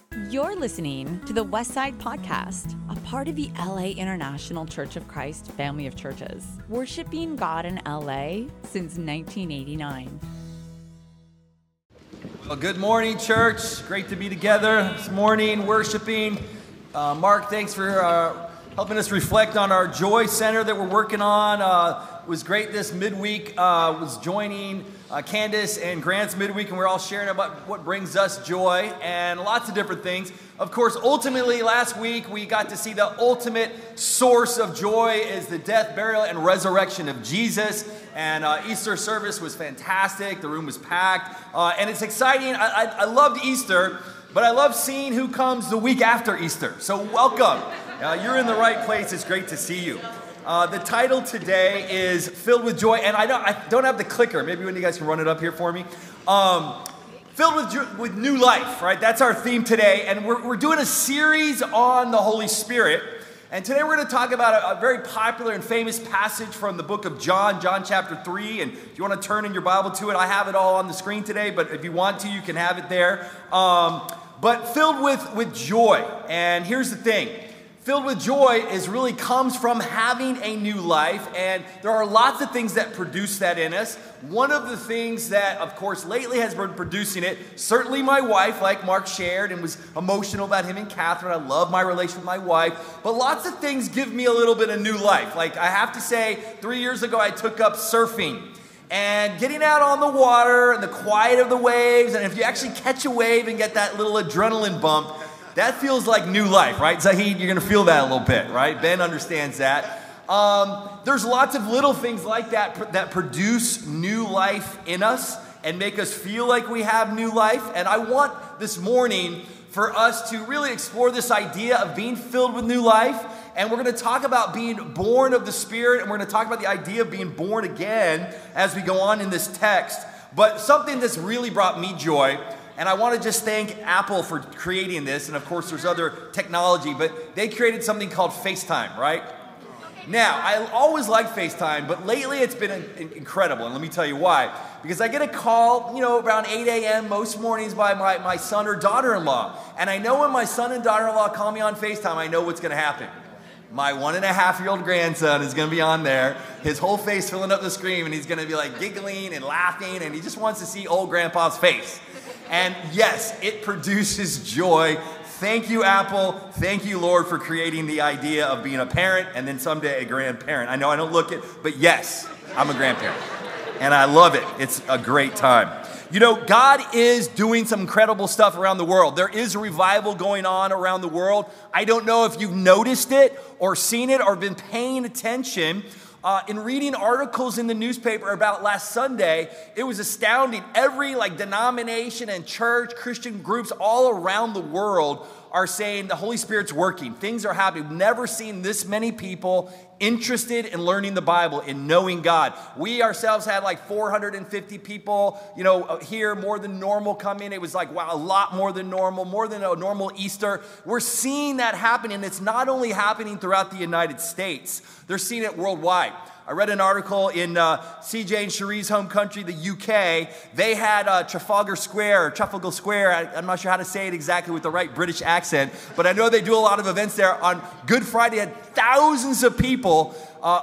You're listening to the Westside Podcast, a part of the LA International Church of Christ family of churches, worshiping God in LA since 1989. Well, good morning, church. Great to be together this morning, worshiping. Mark, thanks for helping us reflect on our Joy Center that we're working on. It was great this midweek. Was joining Candace and Grant's midweek, and we're all sharing about what brings us joy and lots of different things. Of course, ultimately, last week we got to see the ultimate source of joy is the death, burial, and resurrection of Jesus. And Easter service was fantastic. The room was packed, and it's exciting. I loved Easter, but I love seeing who comes the week after Easter. So welcome. You're in the right place. It's great to see you. The title today is Filled with Joy, and I don't have the clicker. Maybe when you guys can run it up here for me. Filled with new life, right? That's our theme today, and we're doing a series on the Holy Spirit. And today we're going to talk about a very popular and famous passage from the book of John chapter 3. And if you want to turn in your Bible to it, I have it all on the screen today, but if you want to, you can have it there. But filled with joy. And here's the thing. Filled with joy really comes from having a new life, and there are lots of things that produce that in us. One of the things that, of course, lately has been producing it, certainly my wife, like Mark shared, and was emotional about him and Catherine. I love my relation with my wife, but lots of things give me a little bit of new life. Like, I have to say, 3 years ago, I took up surfing. And getting out on the water and the quiet of the waves, and if you actually catch a wave and get that little adrenaline bump, that feels like new life, right? Zahid, you're going to feel that a little bit, right? Ben understands that. There's lots of little things like that that produce new life in us and make us feel like we have new life. And I want this morning for us to really explore this idea of being filled with new life. And we're going to talk about being born of the Spirit, and we're going to talk about the idea of being born again as we go on in this text. But something that's really brought me joy, and I want to just thank Apple for creating this, and of course there's other technology, but they created something called FaceTime, right? Now, I always liked FaceTime, but lately it's been incredible, and let me tell you why. Because I get a call, around 8 a.m. most mornings by my son or daughter-in-law, and I know when my son and daughter-in-law call me on FaceTime, I know what's going to happen. My 1.5-year-old grandson is going to be on there, his whole face filling up the screen, and he's going to be like giggling and laughing, and he just wants to see old grandpa's face. And yes, it produces joy. Thank you, Apple. Thank you, Lord, for creating the idea of being a parent and then someday a grandparent. I know I don't look it, but yes, I'm a grandparent. And I love it. It's a great time. God is doing some incredible stuff around the world. There is a revival going on around the world. I don't know if you've noticed it or seen it or been paying attention. In reading articles in the newspaper about last Sunday, it was astounding. Every denomination and church, Christian groups all around the world are saying the Holy Spirit's working. Things are happening. We've never seen this many people interested in learning the Bible, in knowing God. We ourselves had 450 people, here, more than normal come in. It was wow, a lot more than a normal Easter. We're seeing that happen, and it's not only happening throughout the United States. They're seeing it worldwide. I read an article in CJ and Cherie's home country, the UK. They had Trafalgar Square. I'm not sure how to say it exactly with the right British accent, but I know they do a lot of events there. On Good Friday, had thousands of people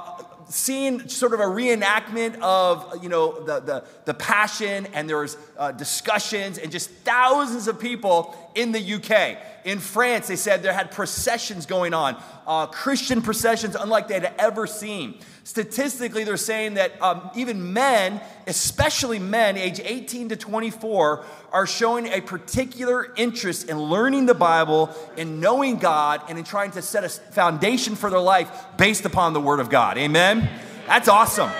seeing sort of a reenactment of, the Passion, and there was discussions and just thousands of people in the UK. In France, they said there had processions going on, Christian processions unlike they had ever seen. Statistically, they're saying that even men, especially men, age 18 to 24, are showing a particular interest in learning the Bible, in knowing God, and in trying to set a foundation for their life based upon the Word of God. Amen? That's awesome.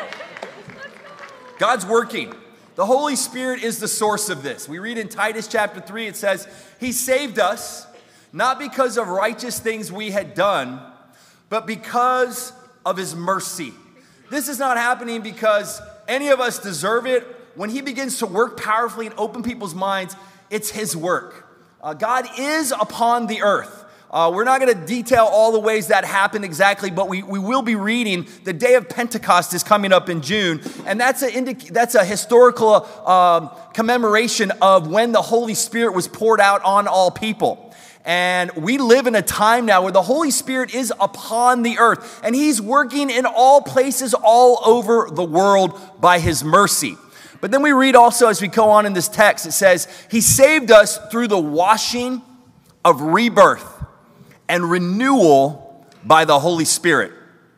God's working. The Holy Spirit is the source of this. We read in Titus chapter 3, it says, He saved us, not because of righteous things we had done, but because of His mercy. This is not happening because any of us deserve it. When He begins to work powerfully and open people's minds, it's His work. God is upon the earth. We're not going to detail all the ways that happened exactly, but we will be reading. The day of Pentecost is coming up in June, and that's a historical commemoration of when the Holy Spirit was poured out on all people. And we live in a time now where the Holy Spirit is upon the earth, and he's working in all places all over the world by his mercy. But then we read also as we go on in this text, it says, he saved us through the washing of rebirth and renewal by the Holy Spirit.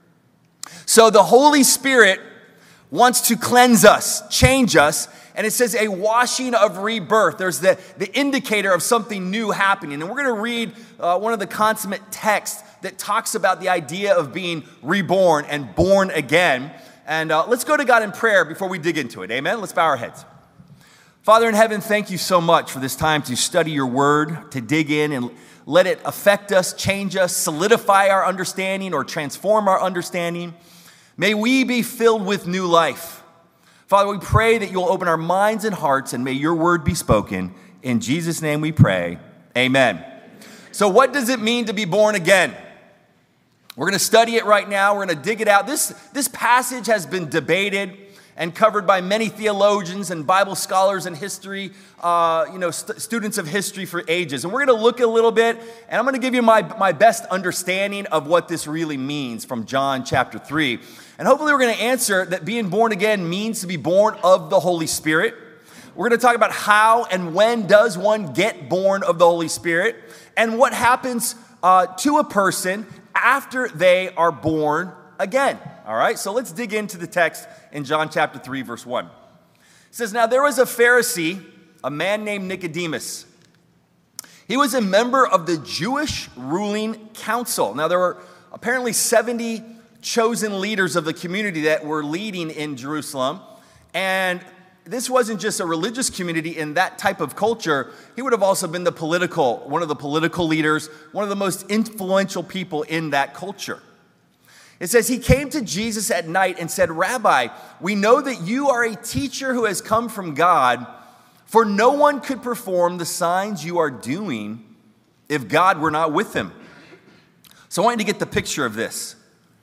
So the Holy Spirit wants to cleanse us, change us, and it says a washing of rebirth. There's the indicator of something new happening. And we're going to read one of the consummate texts that talks about the idea of being reborn and born again. And let's go to God in prayer before we dig into it. Amen? Let's bow our heads. Father in heaven, thank you so much for this time to study your word, to dig in and let it affect us, change us, solidify our understanding or transform our understanding. May we be filled with new life. Father, we pray that you'll open our minds and hearts, and may your word be spoken. In Jesus' name we pray. Amen. So what does it mean to be born again? We're going to study it right now. We're going to dig it out. This passage has been debated and covered by many theologians and Bible scholars and history, students of history for ages. And we're going to look a little bit, and I'm going to give you my best understanding of what this really means from John chapter 3. And hopefully we're going to answer that being born again means to be born of the Holy Spirit. We're going to talk about how and when does one get born of the Holy Spirit, and what happens to a person after they are born again. All right, so let's dig into the text in John chapter 3, verse 1. It says, now there was a Pharisee, a man named Nicodemus. He was a member of the Jewish ruling council. Now there were apparently 70 chosen leaders of the community that were leading in Jerusalem. And this wasn't just a religious community in that type of culture. He would have also been one of the political leaders, one of the most influential people in that culture. It says, he came to Jesus at night and said, Rabbi, we know that you are a teacher who has come from God, for no one could perform the signs you are doing if God were not with him. So I want you to get the picture of this.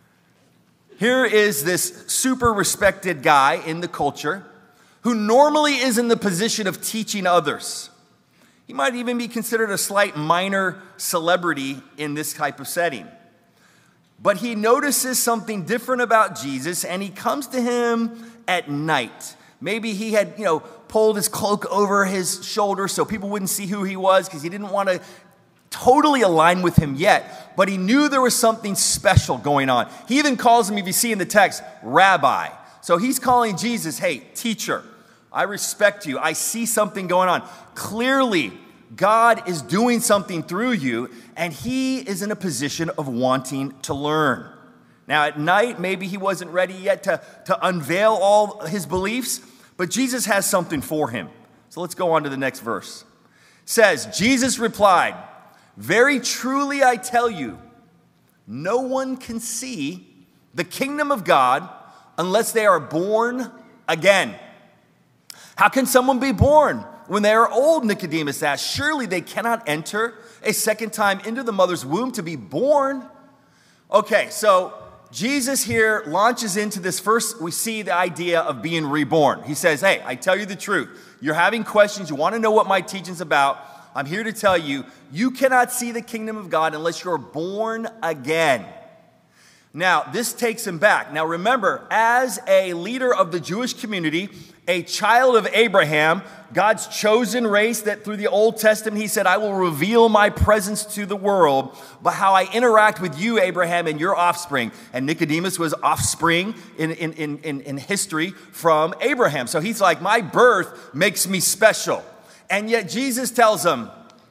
Here is this super respected guy in the culture who normally is in the position of teaching others. He might even be considered a slight minor celebrity in this type of setting. But he notices something different about Jesus, and he comes to him at night. Maybe he had, pulled his cloak over his shoulder so people wouldn't see who he was because he didn't want to totally align with him yet, but he knew there was something special going on. He even calls him, if you see in the text, Rabbi. So he's calling Jesus, hey, teacher, I respect you. I see something going on. Clearly, God is doing something through you, and he is in a position of wanting to learn. Now, at night, maybe he wasn't ready yet to unveil all his beliefs, but Jesus has something for him. So let's go on to the next verse. It says, Jesus replied, very truly I tell you, no one can see the kingdom of God unless they are born again. How can someone be born when they are old? Nicodemus asked. Surely they cannot enter a second time into the mother's womb to be born. Okay, so Jesus here launches into this. First, we see the idea of being reborn. He says, hey, I tell you the truth. You're having questions. You want to know what my teaching's about. I'm here to tell you, you cannot see the kingdom of God unless you're born again. Now, this takes him back. Now, remember, as a leader of the Jewish community, a child of Abraham, God's chosen race that through the Old Testament, he said, I will reveal my presence to the world by how I interact with you, Abraham, and your offspring. And Nicodemus was offspring in history from Abraham. So he's like, my birth makes me special. And yet Jesus tells him,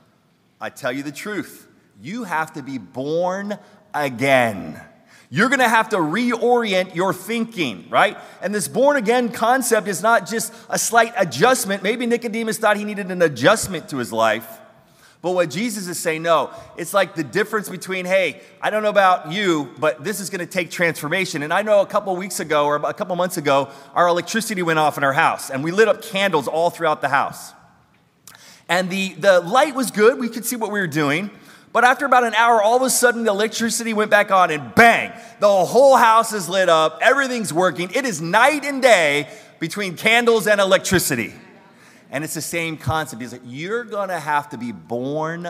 I tell you the truth. You have to be born again. You're going to have to reorient your thinking, right? And this born again concept is not just a slight adjustment. Maybe Nicodemus thought he needed an adjustment to his life. But what Jesus is saying, no, it's like the difference between, hey, I don't know about you, but this is going to take transformation. And I know a couple weeks ago or a couple months ago, our electricity went off in our house and we lit up candles all throughout the house. And the light was good. We could see what we were doing. But after about an hour, all of a sudden, the electricity went back on and bang, the whole house is lit up. Everything's working. It is night and day between candles and electricity. And it's the same concept. He's like, you're going to have to be born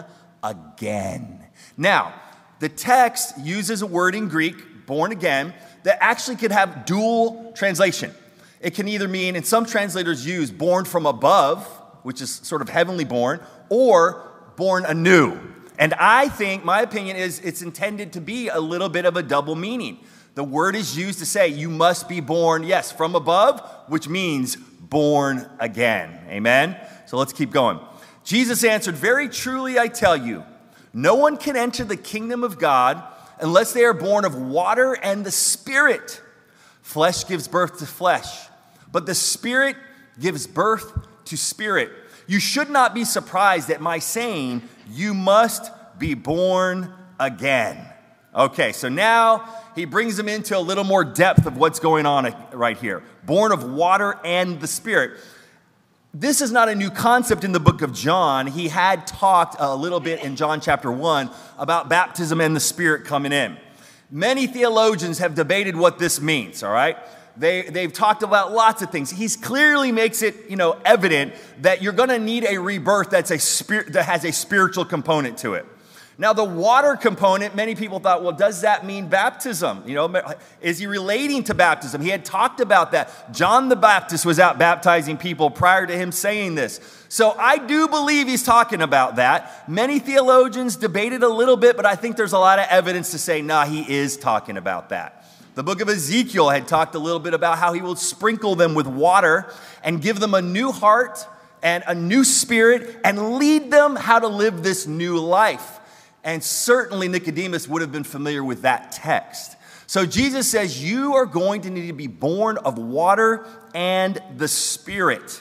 again. Now, the text uses a word in Greek, born again, that actually could have dual translation. It can either mean, and some translators use born from above, which is sort of heavenly born, or born anew. And I think, my opinion is, it's intended to be a little bit of a double meaning. The word is used to say you must be born, yes, from above, which means born again. Amen? So let's keep going. Jesus answered, "Very truly I tell you, no one can enter the kingdom of God unless they are born of water and the Spirit. Flesh gives birth to flesh, but the Spirit gives birth to spirit. You should not be surprised at my saying, you must be born again." Okay, so now he brings them into a little more depth of what's going on right here. Born of water and the Spirit. This is not a new concept in the book of John. He had talked a little bit in John chapter 1 about baptism and the Spirit coming in. Many theologians have debated what this means, all right? They've talked about lots of things. He clearly makes it, evident that you're going to need a rebirth that has a spiritual component to it. Now, the water component, many people thought, well, does that mean baptism? Is he relating to baptism? He had talked about that. John the Baptist was out baptizing people prior to him saying this. So I do believe he's talking about that. Many theologians debated a little bit, but I think there's a lot of evidence to say, he is talking about that. The book of Ezekiel had talked a little bit about how he will sprinkle them with water and give them a new heart and a new spirit and lead them how to live this new life. And certainly Nicodemus would have been familiar with that text. So Jesus says, you are going to need to be born of water and the Spirit.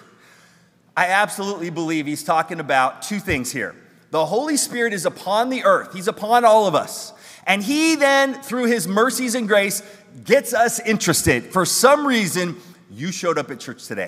I absolutely believe he's talking about two things here. The Holy Spirit is upon the earth. He's upon all of us. And he then, through his mercies and grace, gets us interested. For some reason, you showed up at church today.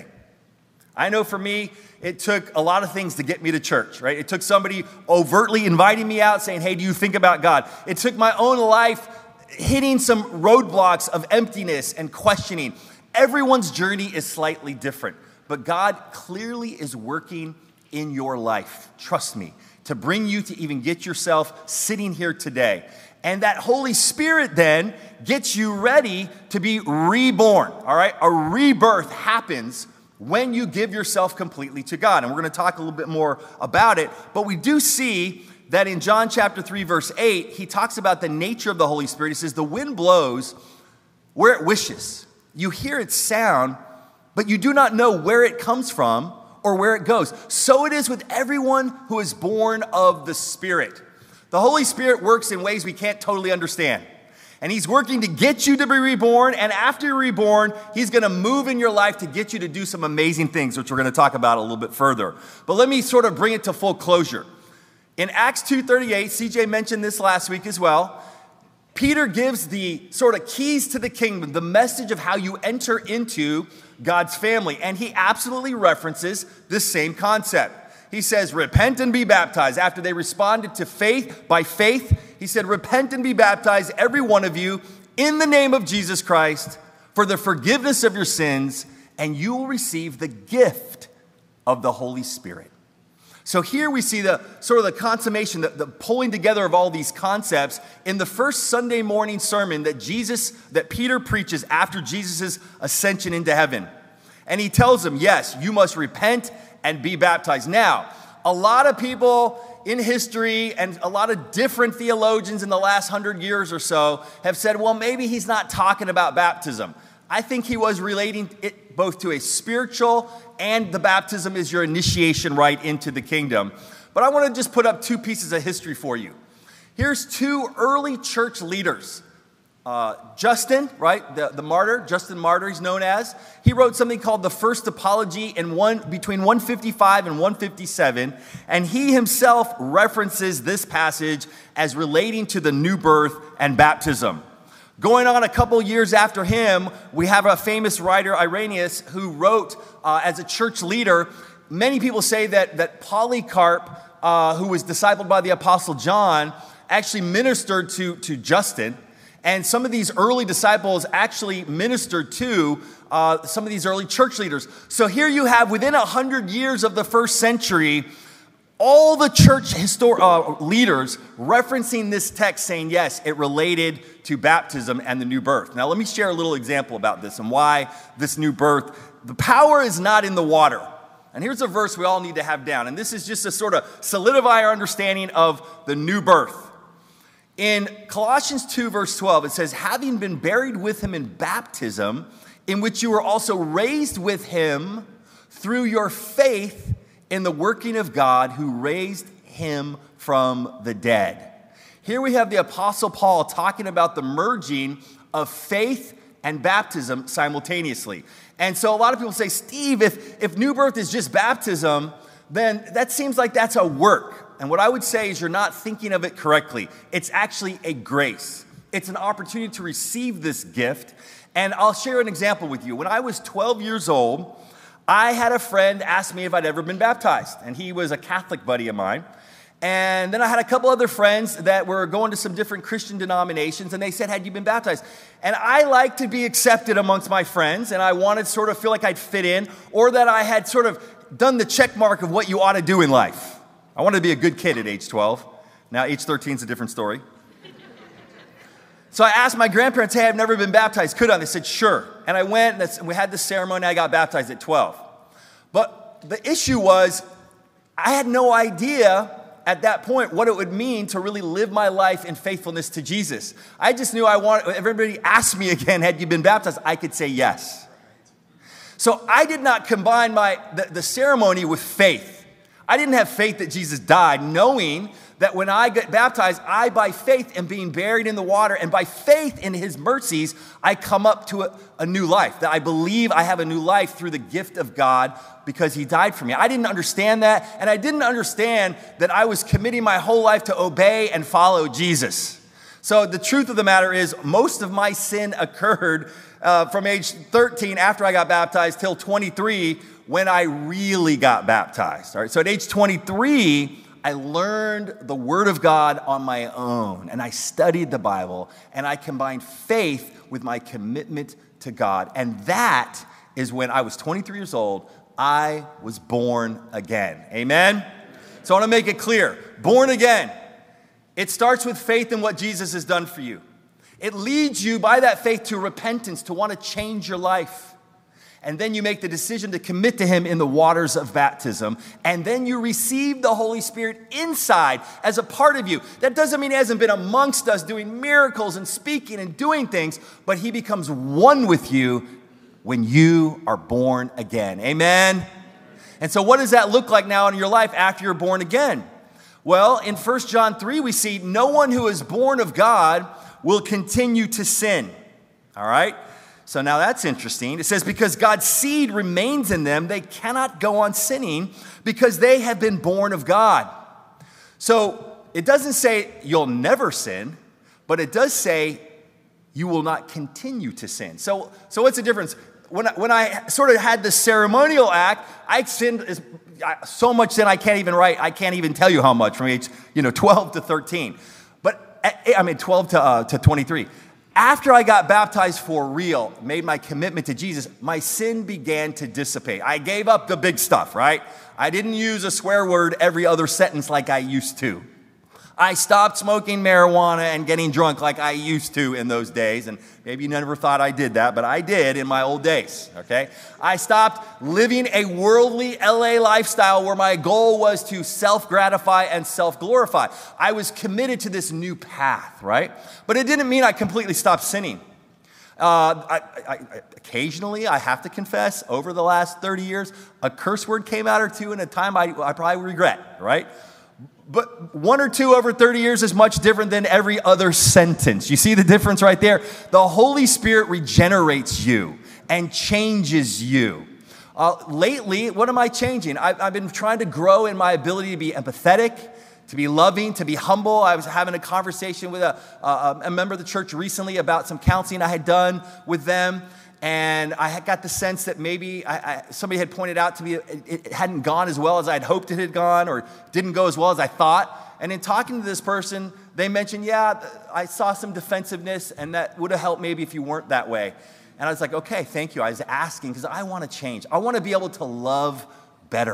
I know for me, it took a lot of things to get me to church, right? It took somebody overtly inviting me out saying, hey, do you think about God? It took my own life hitting some roadblocks of emptiness and questioning. Everyone's journey is slightly different, but God clearly is working in your life. Trust me, to bring you to even get yourself sitting here today. And that Holy Spirit then gets you ready to be reborn, all right? A rebirth happens when you give yourself completely to God. And we're going to talk a little bit more about it. But we do see that in John chapter 3, verse 8, he talks about the nature of the Holy Spirit. He says, the wind blows where it wishes. You hear its sound, but you do not know where it comes from or where it goes. So it is with everyone who is born of the Spirit. The Holy Spirit works in ways we can't totally understand. And he's working to get you to be reborn. And after you're reborn, he's going to move in your life to get you to do some amazing things, which we're going to talk about a little bit further. But let me sort of bring it to full closure. In Acts 2:38, CJ mentioned this last week as well, Peter gives the sort of keys to the kingdom, the message of how you enter into God's family. And he absolutely references this same concept. He says, repent and be baptized. After they responded to faith, by faith, he said, repent and be baptized, every one of you, in the name of Jesus Christ, for the forgiveness of your sins, and you will receive the gift of the Holy Spirit. So here we see the sort of the consummation, the pulling together of all these concepts in the first Sunday morning sermon that Peter preaches after Jesus' ascension into heaven. And he tells them, yes, you must repent and be baptized. Now, a lot of people in history and a lot of different theologians in the last 100 years or so have said, well, maybe he's not talking about baptism. I think he was relating it both to a spiritual and the baptism is your initiation right into the kingdom. But I want to just put up two pieces of history for you. Here's two early church leaders. Justin, right, the martyr, Justin Martyr he's known as, he wrote something called the First Apology between 155 and 157, and he himself references this passage as relating to the new birth and baptism. Going on a couple years after him, we have a famous writer, Irenaeus, who wrote as a church leader. Many people say that Polycarp, who was discipled by the Apostle John, actually ministered to Justin. And some of these early disciples actually ministered to some of these early church leaders. So here you have, within 100 years of the first century, all the church leaders referencing this text saying, yes, it related to baptism and the new birth. Now, let me share a little example about this and why this new birth. The power is not in the water. And here's a verse we all need to have down. And this is just to sort of solidify our understanding of the new birth. In Colossians 2, verse 12, it says, having been buried with him in baptism, in which you were also raised with him through your faith in the working of God who raised him from the dead. Here we have the Apostle Paul talking about the merging of faith and baptism simultaneously. And so a lot of people say, Steve, if new birth is just baptism, then that seems like that's a work. And what I would say is you're not thinking of it correctly. It's actually a grace. It's an opportunity to receive this gift. And I'll share an example with you. When I was 12 years old, I had a friend ask me if I'd ever been baptized, and he was a Catholic buddy of mine. And then I had a couple other friends that were going to some different Christian denominations, and they said, had you been baptized? And I like to be accepted amongst my friends, and I wanted to sort of feel like I'd fit in, or that I had sort of done the check mark of what you ought to do in life. I wanted to be a good kid at age 12. Now, age 13 is a different story. So I asked my grandparents, hey, I've never been baptized. Could I? They said, sure. And I went, and we had the ceremony. I got baptized at 12. But the issue was, I had no idea at that point what it would mean to really live my life in faithfulness to Jesus. I just knew if everybody asked me again, had you been baptized, I could say yes. So I did not combine the ceremony with faith. I didn't have faith that Jesus died, knowing that when I get baptized, I, by faith, am being buried in the water, and by faith in his mercies, I come up to a new life, that I believe I have a new life through the gift of God because he died for me. I didn't understand that, and I didn't understand that I was committing my whole life to obey and follow Jesus. So the truth of the matter is, most of my sin occurred from age 13 after I got baptized till 23 when I really got baptized. All right, so at age 23, I learned the Word of God on my own, and I studied the Bible, and I combined faith with my commitment to God. And that is when I was 23 years old, I was born again. Amen? So I want to make it clear. Born again. It starts with faith in what Jesus has done for you. It leads you by that faith to repentance, to want to change your life. And then you make the decision to commit to him in the waters of baptism. And then you receive the Holy Spirit inside as a part of you. That doesn't mean he hasn't been amongst us doing miracles and speaking and doing things, but he becomes one with you when you are born again. Amen? And so what does that look like now in your life after you're born again? Well, in 1 John 3, we see no one who is born of God will continue to sin. All right? So now that's interesting. It says, because God's seed remains in them, they cannot go on sinning because they have been born of God. So it doesn't say you'll never sin, but it does say you will not continue to sin. So what's the difference? When I sort of had the ceremonial act, I sinned so much sin I can't even write. I can't even tell you how much from age 12 to 13. But 12 to 23. After I got baptized for real, made my commitment to Jesus, my sin began to dissipate. I gave up the big stuff, right? I didn't use a swear word every other sentence like I used to. I stopped smoking marijuana and getting drunk like I used to in those days. And maybe you never thought I did that, but I did in my old days, okay? I stopped living a worldly LA lifestyle where my goal was to self-gratify and self-glorify. I was committed to this new path, right? But it didn't mean I completely stopped sinning. Occasionally, I have to confess, over the last 30 years, a curse word came out or two in a time I probably regret, right? But one or two over 30 years is much different than every other sentence. You see the difference right there? The Holy Spirit regenerates you and changes you. Lately, what am I changing? I've been trying to grow in my ability to be empathetic, to be loving, to be humble. I was having a conversation with a member of the church recently about some counseling I had done with them. And I had got the sense that maybe somebody had pointed out to me it hadn't gone as well as I'd hoped it had gone, or didn't go as well as I thought. And in talking to this person, they mentioned, yeah, I saw some defensiveness, and that would have helped maybe if you weren't that way. And I was like, okay, thank you. I was asking because I want to change. I want to be able to love better.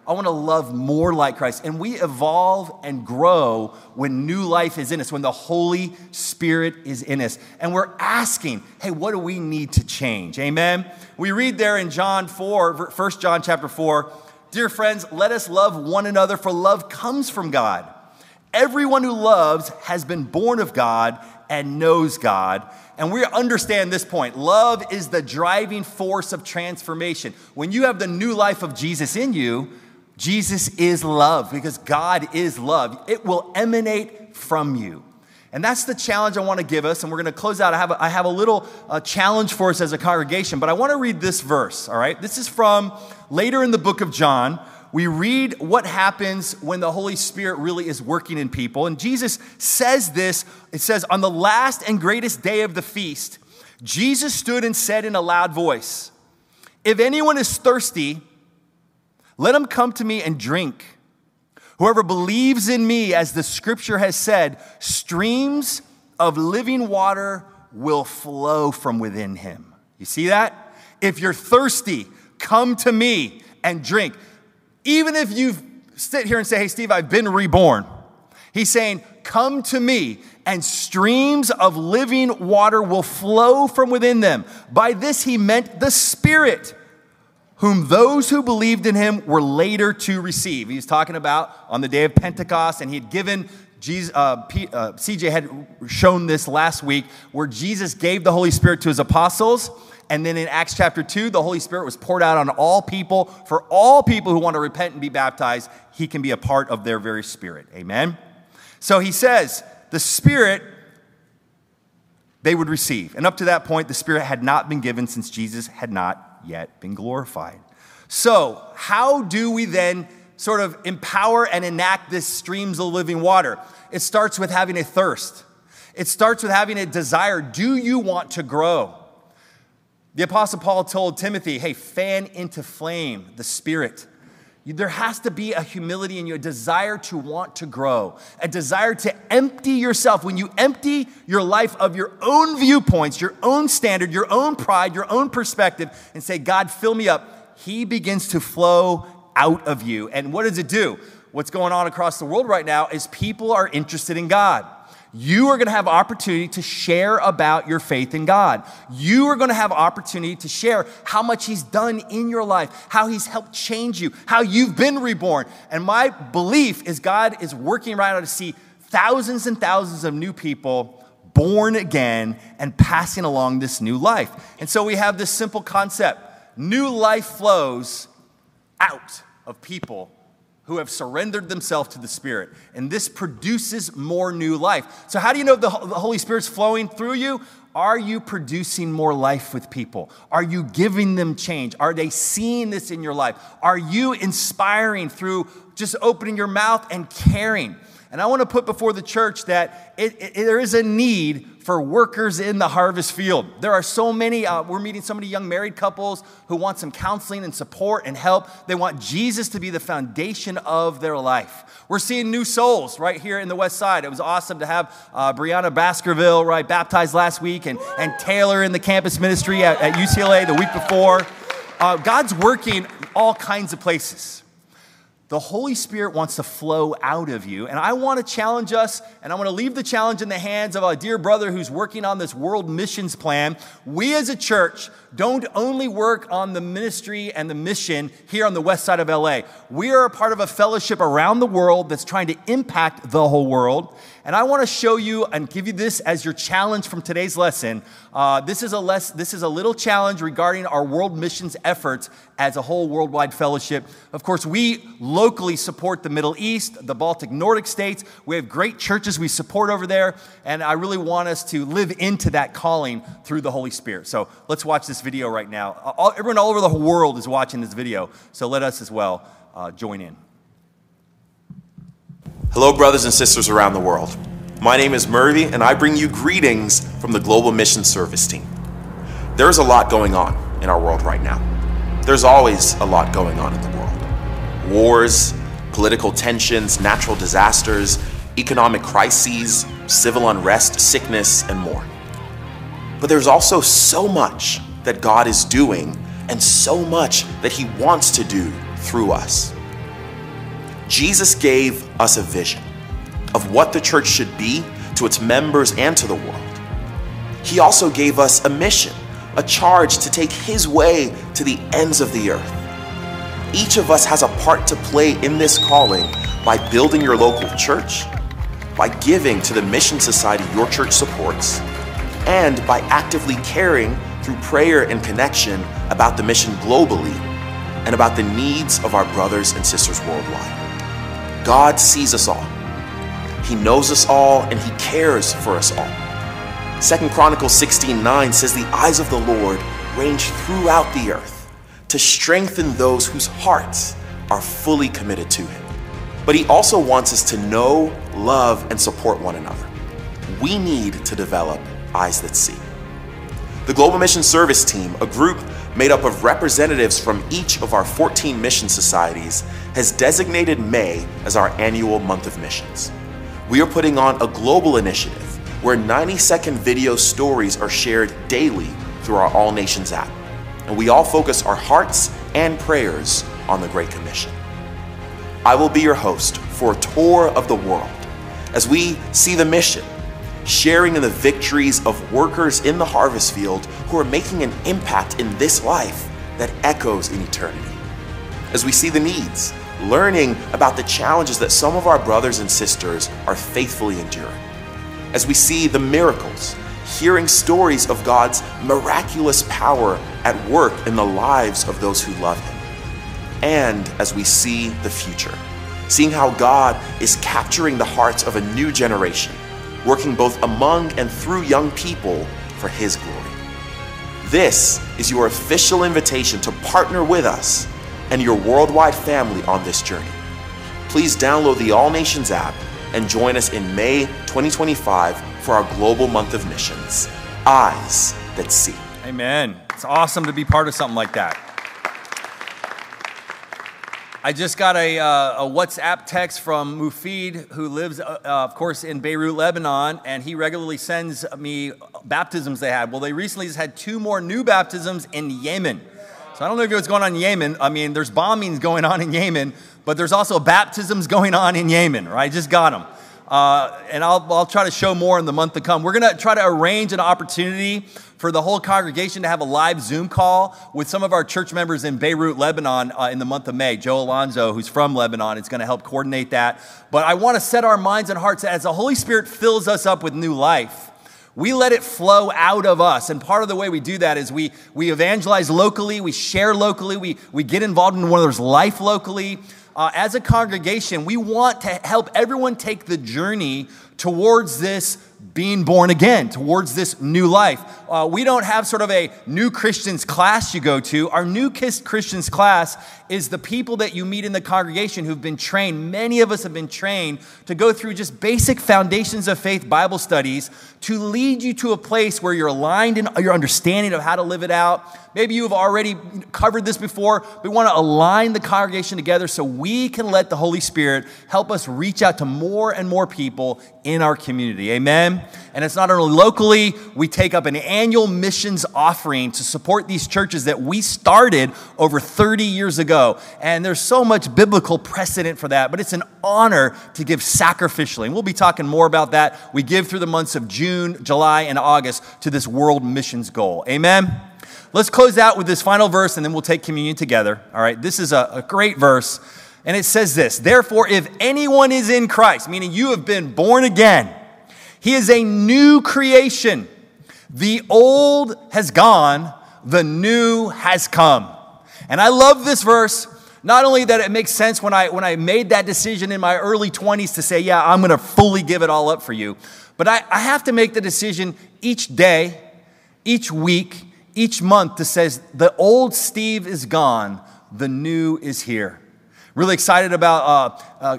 I want to love more like Christ. And we evolve and grow when new life is in us, when the Holy Spirit is in us. And we're asking, hey, what do we need to change? Amen? We read there in John 4, 1 John chapter 4, dear friends, let us love one another, for love comes from God. Everyone who loves has been born of God and knows God. And we understand this point. Love is the driving force of transformation. When you have the new life of Jesus in you, Jesus is love because God is love. It will emanate from you. And that's the challenge I want to give us. And we're going to close out. I have a little challenge for us as a congregation, but I want to read this verse, all right? This is from later in the book of John. We read what happens when the Holy Spirit really is working in people. And Jesus says this. It says, on the last and greatest day of the feast, Jesus stood and said in a loud voice, if anyone is thirsty, let him come to me and drink. Whoever believes in me, as the scripture has said, streams of living water will flow from within him. You see that? If you're thirsty, come to me and drink. Even if you sit here and say, hey, Steve, I've been reborn. He's saying, come to me and streams of living water will flow from within them. By this he meant the Spirit, whom those who believed in him were later to receive. He's talking about on the day of Pentecost, and he had given Jesus, CJ had shown this last week, where Jesus gave the Holy Spirit to his apostles. And then in Acts chapter 2, the Holy Spirit was poured out on all people. For all people who want to repent and be baptized, he can be a part of their very spirit. Amen? So he says, the Spirit they would receive. And up to that point, the Spirit had not been given since Jesus had not yet been glorified. So how do we then sort of empower and enact this streams of living water? It starts with having a thirst. It starts with having a desire. Do you want to grow? The Apostle Paul told Timothy, hey, fan into flame the Spirit. There has to be a humility in you, a desire to want to grow, a desire to empty yourself. When you empty your life of your own viewpoints, your own standard, your own pride, your own perspective, and say, God, fill me up, he begins to flow out of you. And what does it do? What's going on across the world right now is people are interested in God. You are going to have opportunity to share about your faith in God. You are going to have opportunity to share how much he's done in your life, how he's helped change you, how you've been reborn. And my belief is God is working right now to see thousands and thousands of new people born again and passing along this new life. And so we have this simple concept. New life flows out of people who have surrendered themselves to the Spirit. And this produces more new life. So how do you know if the Holy Spirit's flowing through you? Are you producing more life with people? Are you giving them change? Are they seeing this in your life? Are you inspiring through just opening your mouth and caring? And I want to put before the church that there is a need for workers in the harvest field. There are so many, we're meeting so many young married couples who want some counseling and support and help. They want Jesus to be the foundation of their life. We're seeing new souls right here in the West Side. It was awesome to have Brianna Baskerville, right, baptized last week, and Taylor in the campus ministry at UCLA the week before. God's working all kinds of places. The Holy Spirit wants to flow out of you. And I want to challenge us, and I want to leave the challenge in the hands of a dear brother who's working on this world missions plan. We as a church don't only work on the ministry and the mission here on the west side of LA. We are a part of a fellowship around the world that's trying to impact the whole world. And I want to show you and give you this as your challenge from today's lesson. This is a little challenge regarding our world missions efforts as a whole worldwide fellowship. Of course, we locally support the Middle East, the Baltic Nordic states. We have great churches we support over there, and I really want us to live into that calling through the Holy Spirit. So let's watch this video right now. Everyone all over the world is watching this video, so let us as well join in. Hello, brothers and sisters around the world. My name is Murphy, and I bring you greetings from the Global Mission Service team. There is a lot going on in our world right now. There's always a lot going on in the world. Wars, political tensions, natural disasters, economic crises, civil unrest, sickness, and more. But there's also so much that God is doing and so much that He wants to do through us. Jesus gave us a vision of what the church should be to its members and to the world. He also gave us a mission, a charge to take his way to the ends of the earth. Each of us has a part to play in this calling by building your local church, by giving to the mission society your church supports, and by actively caring through prayer and connection about the mission globally and about the needs of our brothers and sisters worldwide. God sees us all. He knows us all and he cares for us all. 2 Chronicles 16:9 says the eyes of the Lord range throughout the earth to strengthen those whose hearts are fully committed to him. But he also wants us to know, love, and support one another. We need to develop eyes that see. The Global Mission Service Team, a group made up of representatives from each of our 14 mission societies, has designated May as our annual month of missions. We are putting on a global initiative where 90-second video stories are shared daily through our All Nations app. And we all focus our hearts and prayers on the Great Commission. I will be your host for a tour of the world as we see the mission, sharing in the victories of workers in the harvest field who are making an impact in this life that echoes in eternity. As we see the needs, learning about the challenges that some of our brothers and sisters are faithfully enduring. As we see the miracles, hearing stories of God's miraculous power at work in the lives of those who love him. And as we see the future, seeing how God is capturing the hearts of a new generation, working both among and through young people for his glory. This is your official invitation to partner with us and your worldwide family on this journey. Please download the All Nations app and join us in May 2025 for our global month of missions, Eyes That See. Amen. It's awesome to be part of something like that. I just got a WhatsApp text from Mufid, who lives, of course, in Beirut, Lebanon, and he regularly sends me baptisms they had. Well, they recently just had 2 more new baptisms in Yemen. So I don't know if you know what's going on in Yemen. I mean, there's bombings going on in Yemen, but there's also baptisms going on in Yemen, right? Just got them. And I'll try to show more in the month to come. We're going to try to arrange an opportunity for the whole congregation to have a live Zoom call with some of our church members in Beirut, Lebanon in the month of May. Joe Alonzo, who's from Lebanon, is going to help coordinate that. But I want to set our minds and hearts as the Holy Spirit fills us up with new life. We let it flow out of us. And part of the way we do that is we evangelize locally, we share locally, we get involved in one of those life locally. As a congregation, we want to help everyone take the journey towards this being born again, towards this new life. We don't have sort of a new Christians class you go to. Our new Christians class is the people that you meet in the congregation who've been trained. Many of us have been trained to go through just basic foundations of faith Bible studies to lead you to a place where you're aligned in your understanding of how to live it out. Maybe you have already covered this before. We want to align the congregation together so we can let the Holy Spirit help us reach out to more and more people in our community. Amen? And it's not only locally, we take up an annual missions offering to support these churches that we started over 30 years ago. And there's so much biblical precedent for that, but it's an honor to give sacrificially. And we'll be talking more about that. We give through the months of June, July, and August to this world missions goal. Amen? Let's close out with this final verse, and then we'll take communion together. All right, this is a great verse, and it says this: "Therefore, if anyone is in Christ," meaning you have been born again, "he is a new creation. The old has gone, the new has come." And I love this verse. Not only that it makes sense when I made that decision in my early 20s to say, yeah, I'm going to fully give it all up for you, but I have to make the decision each day, each week, each month to say, the old Steve is gone, the new is here. Really excited about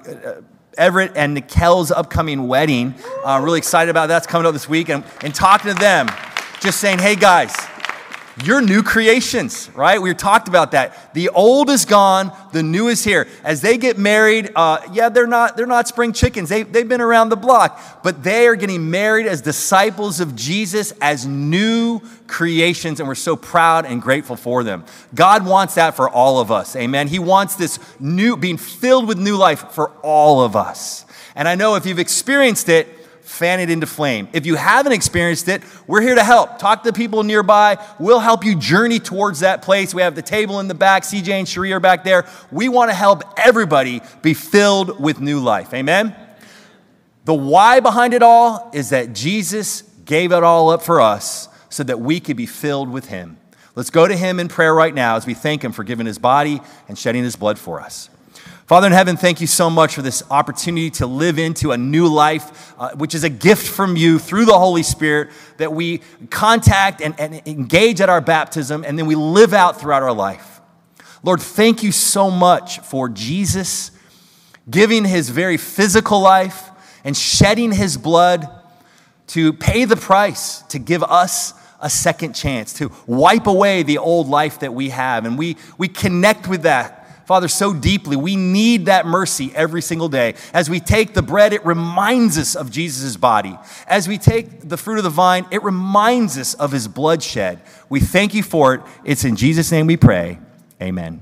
Everett and Nikel's upcoming wedding. Really excited about that's coming up this week. And talking to them, just saying, hey guys, You're new creations, right? We talked about that. The old is gone, the new is here. As they get married, they're not spring chickens. They've been around the block, but they are getting married as disciples of Jesus, as new creations, and we're so proud and grateful for them. God wants that for all of us, amen? He wants this new, being filled with new life for all of us. And I know if you've experienced it, fan it into flame. If you haven't experienced it, we're here to help. Talk to people nearby. We'll help you journey towards that place. We have the table in the back. CJ and Cherie are back there. We want to help everybody be filled with new life. Amen? The why behind it all is that Jesus gave it all up for us so that we could be filled with him. Let's go to him in prayer right now as we thank him for giving his body and shedding his blood for us. Father in heaven, thank you so much for this opportunity to live into a new life, which is a gift from you through the Holy Spirit that we contact and engage at our baptism, and then we live out throughout our life. Lord, thank you so much for Jesus giving his very physical life and shedding his blood to pay the price, to give us a second chance, to wipe away the old life that we have. And we connect with that, Father, so deeply. We need that mercy every single day. As we take the bread, it reminds us of Jesus' body. As we take the fruit of the vine, it reminds us of his blood shed. We thank you for it. It's in Jesus' name we pray. Amen.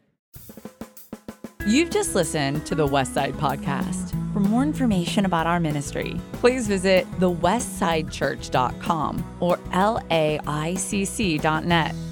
You've just listened to the Westside Podcast. For more information about our ministry, please visit thewestsidechurch.com or laicc.net.